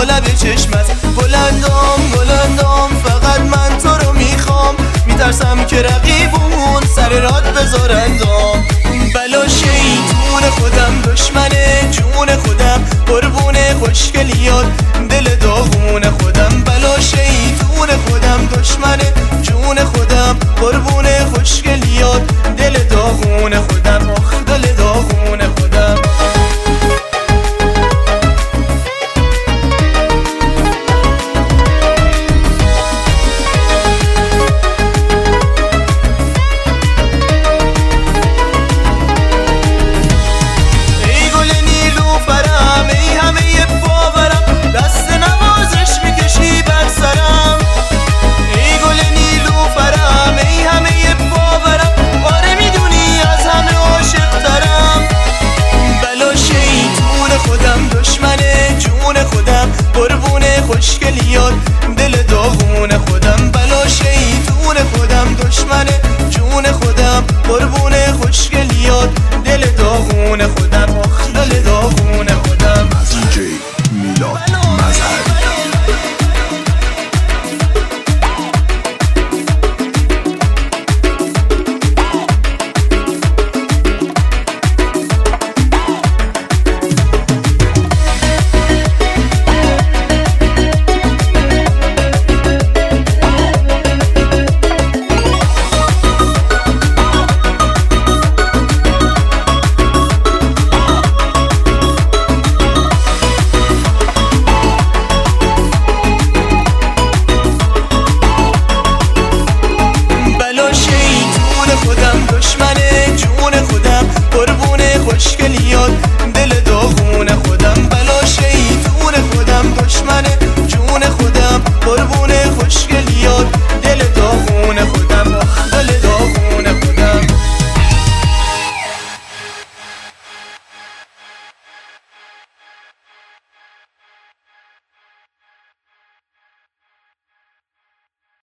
لب چشمت. بلندام فقط من تو رو میخوام، میترسم که رقیبون سر راد بذارندم. بلا شیطون خودم، دشمن جون خودم، قربون خوشگلیات دل داغون خودم. بلا شیطون خودم، دشمن جون خودم، قربون خوشگلیات دل داغون خودم. آخ دل داغون خودم. خوشگلیات دل داغون خودم. بلا شیطون خودم، دشمن جون خودم، قربون خوشگلیات دل داغون خودم. آخ دل داغون